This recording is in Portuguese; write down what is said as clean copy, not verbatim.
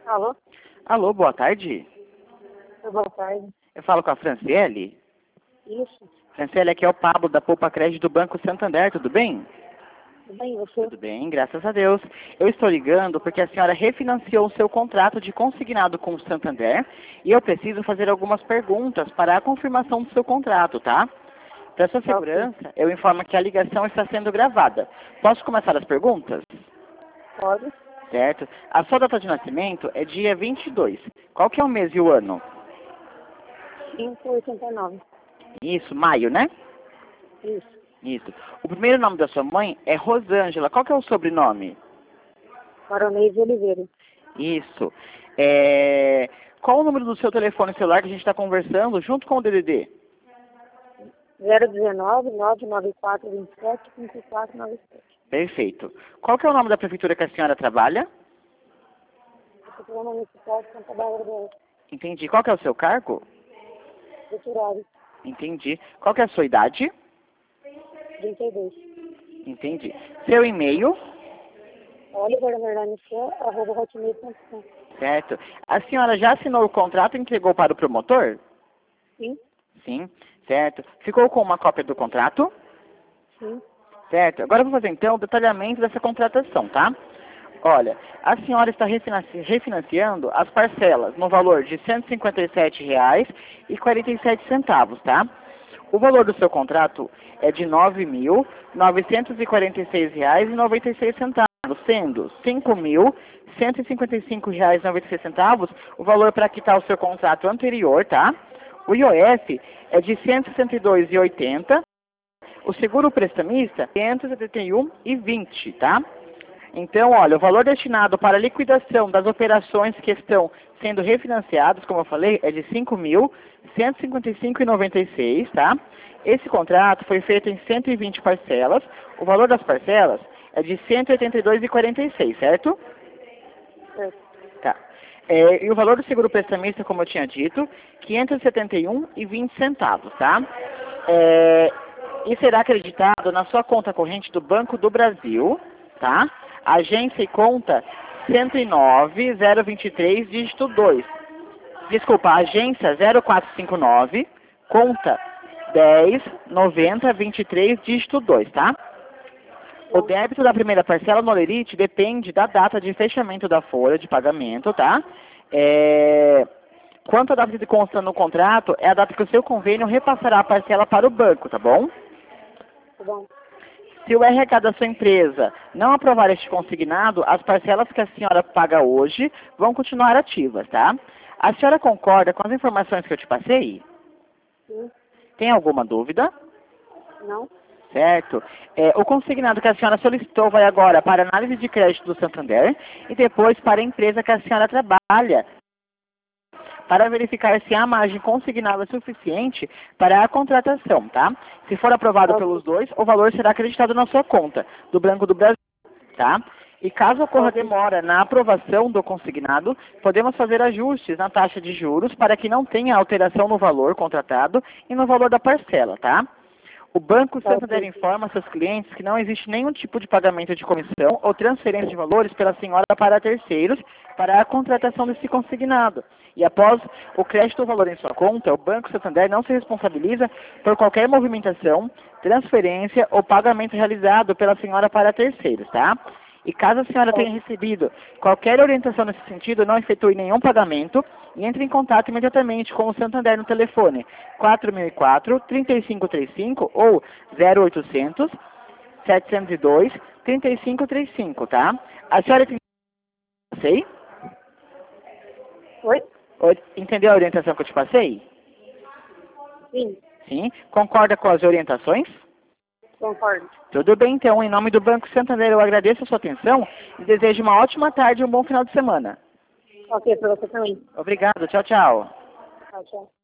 Alô? Alô, boa tarde. Boa tarde. Eu falo com a Franciele. Isso. Franciele, aqui é o Pablo da Poupa Crédito do Banco Santander, tudo bem? Tudo bem, você? Tudo bem, graças a Deus. Eu estou ligando porque a senhora refinanciou o seu contrato de consignado com o Santander e eu preciso fazer algumas perguntas para a confirmação do seu contrato, tá? Para sua segurança, eu informo que a ligação está sendo gravada. Posso começar as perguntas? Pode. Certo. A sua data de nascimento é dia 22. Qual que é o mês e o ano? 5,89. Isso, maio, né? Isso. Isso. O primeiro nome da sua mãe é Rosângela. Qual que é o sobrenome? Maronês de Oliveira. Isso. Qual o número do seu telefone celular que a gente está conversando junto com o DDD? 019 994 27 5497. Perfeito. Qual que é o nome da prefeitura que a senhora trabalha? Prefeitura Municipal de Santa Bárbara do Oeste. Entendi. Qual que é o seu cargo? Veturário. Entendi. Qual que é a sua idade? 32. Entendi. Seu e-mail? oliver_hotmail.com. Certo. A senhora já assinou o contrato e entregou para o promotor? Sim? Sim. Certo. Ficou com uma cópia do contrato? Sim. Certo. Agora eu vou fazer então o detalhamento dessa contratação, tá? Olha, a senhora está refinanciando as parcelas no valor de R$ 157,47, tá? O valor do seu contrato é de R$ 9.946,96, sendo R$ 5.155,96 o valor para quitar o seu contrato anterior, tá? O IOF é de R$ 162,80. O seguro prestamista, R$ 571,20, tá? Então, olha, o valor destinado para a liquidação das operações que estão sendo refinanciadas, como eu falei, é de R$ 5.155,96, tá? Esse contrato foi feito em 120 parcelas. O valor das parcelas é de R$ 182,46, certo? Certo. Tá. E o valor do seguro prestamista, como eu tinha dito, R$ 571,20, tá? E será acreditado na sua conta corrente do Banco do Brasil, tá? Agência e conta 109023, dígito 2. Desculpa, agência 0459, conta 109023, dígito 2, tá? O débito da primeira parcela no Olerite depende da data de fechamento da folha de pagamento, tá? Quanto à data de consta no contrato, é a data que o seu convênio repassará a parcela para o banco, tá bom? Tá bom. Se o RH da sua empresa não aprovar este consignado, as parcelas que a senhora paga hoje vão continuar ativas, tá? A senhora concorda com as informações que eu te passei? Sim. Tem alguma dúvida? Não? Certo. O consignado que a senhora solicitou vai agora para a análise de crédito do Santander e depois para a empresa que a senhora trabalha, para verificar se a margem consignada é suficiente para a contratação, tá? Se for aprovado pelos dois, o valor será acreditado na sua conta do Banco do Brasil, tá? E caso ocorra demora na aprovação do consignado, podemos fazer ajustes na taxa de juros para que não tenha alteração no valor contratado e no valor da parcela, tá? O Banco Santander informa seus clientes que não existe nenhum tipo de pagamento de comissão ou transferência de valores pela senhora para terceiros para a contratação desse consignado. E após o crédito do valor em sua conta, o Banco Santander não se responsabiliza por qualquer movimentação, transferência ou pagamento realizado pela senhora para terceiros, tá? E caso a senhora tenha recebido qualquer orientação nesse sentido, não efetue nenhum pagamento e entre em contato imediatamente com o Santander no telefone 4004-3535 ou 0800 702 3535, tá? A senhora passei? Oi? Entendeu a orientação que eu te passei? Sim. Sim. Concorda com as orientações? Concordo. Tudo bem, então. Em nome do Banco Santander, eu agradeço a sua atenção e desejo uma ótima tarde e um bom final de semana. Ok, para você também. Obrigado. Tchau, tchau. Tchau, tchau.